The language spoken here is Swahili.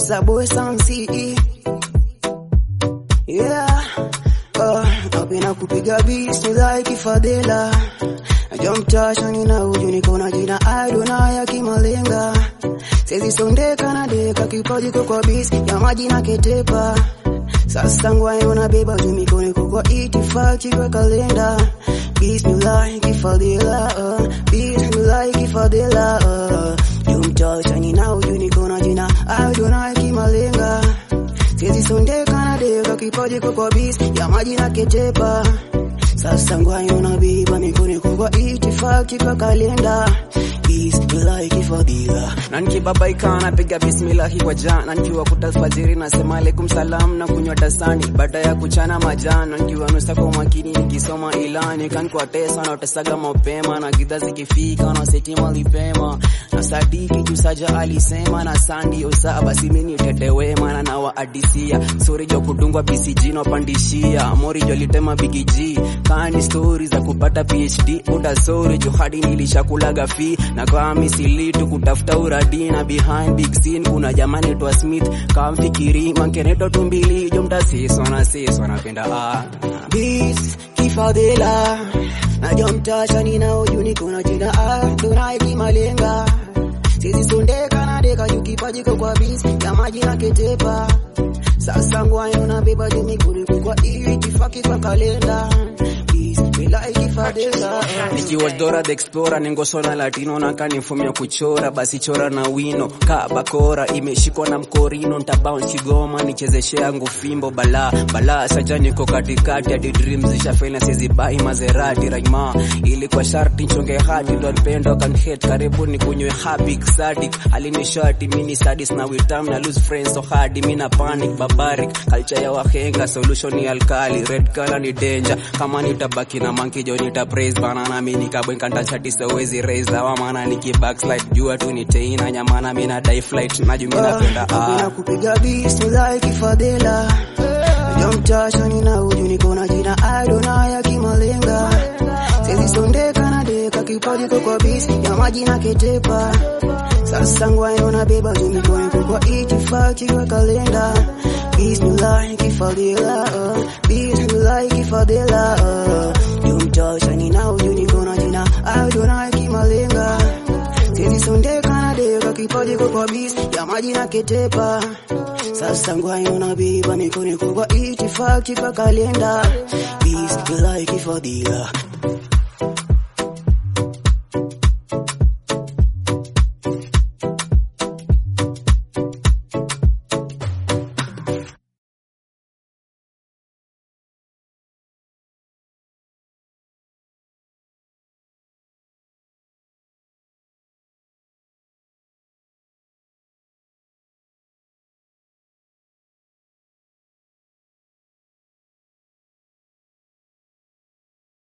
It's a boy Sam CE. Yeah. Napenda kupiga beats like Fadela. Najua mtasha nina uju niko na jina Adonai Kimalenga. Sezi sondeka na deka kipaji kwa beats ya maji na ketepa. Sasa ngwayo na beba jumikoni kwa itifaki kwa kalenda. Bismillah Kifadela, Bismillah Kifadela. Mtasha nina uju niko na jina Adonai Kimalenga. Sezi sondeka na deka kipaji kwa beats ya maji na ketepa. Sasa ngwayo na beba mikoni kwa itifaki kwa kalenda. Bismillah Kifadila. Na nikibabaika napiga bismillah kwa jana, nikiwa kutafajiri nasema alaikum salam na kunywa dasani baada ya kuchana majana, nikiwa nusa kwa makini nikisoma ilani kan kwa tesa na utasaga mapema na gidha zikifika na seti malipema na sadiki tusaja alisema na sandi osa basi mimi tetewe maana na wa adisia sorry jo kudungwa BCG no pandishia mori jo litema Big G kani stories za kupata PhD uta sorry jo hadi nilishakulaga fee na kwa misili tu kutafuta uradi na behind big scene kuna jamani to Smith kamfikiri mankeneto tumbili jo mtasiso napenda Bis Kifadela. Najua mtasha nina uju niko na jina Adonai Kimalenga. Sisi sondeka na deka kipaji kwa bis ya maji na ketepa. Sasa ngwayo na beba jumikoni kwa itifaki kwa kalenda. Bismillah Kifadela. Nikiwa Dora the Explorer ningosona Latino na kanifumia kuchora basi chora na wino kabakora imeshikwa na mkorino ntabounce Kigoma nichezeshe yangu fimbo bala saja niko katikati ya dreams zishafanya sizibai Maserati Raima ili kwa sharti nchonge hadi ndo nipendo kan hate karibu ni kunywe happy sadik alinishati mini sadis na witam na lose friends so hard mimi na panic barbaric culture ya wahenga solution ni alkali red color ni danger kama nitabaki na monkey jo nita praise banana mimi nikabwenka ndachati sowezi raise wa maana niki backslide jua tu ni teina nyamana mimi na die flight najua mimi napenda kupiga beats like Kifadela. Najua mtasha nina uju niko na jina Adonai Kimalenga. Sezi sondeka na deka kipaji kwa beats ya maji na ketepa. Sasa ngwayo na beba jumikoni kwa itifaki kwa kalenda. Bismillah Kifadela, Bismillah Kifadela. Mtasha nina uju niko na jina Adonai Kimalenga. Sezi sondeka na deka kipaji kwa beats ya maji na ketepa. Sasa ngwayo na beba mikoni kwa itifaki kwa kalenda. Bismillah Kifadila.